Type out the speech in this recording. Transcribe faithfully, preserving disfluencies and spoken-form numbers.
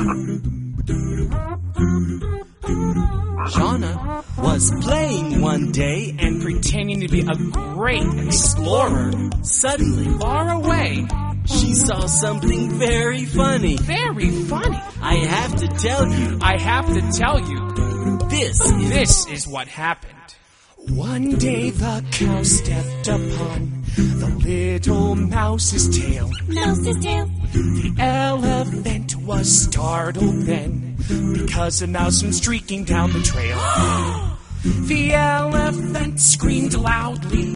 Shauna was playing one day and pretending to be a great explorer. Suddenly, Far away. she saw something very funny. Very funny. I have to tell you, I have to tell you, this is... this is what happened. One day the cow stepped upon the little mouse's tail. Mouse's tail. The elephant was startled then, because a mouse went streaking down the trail. The elephant screamed loudly.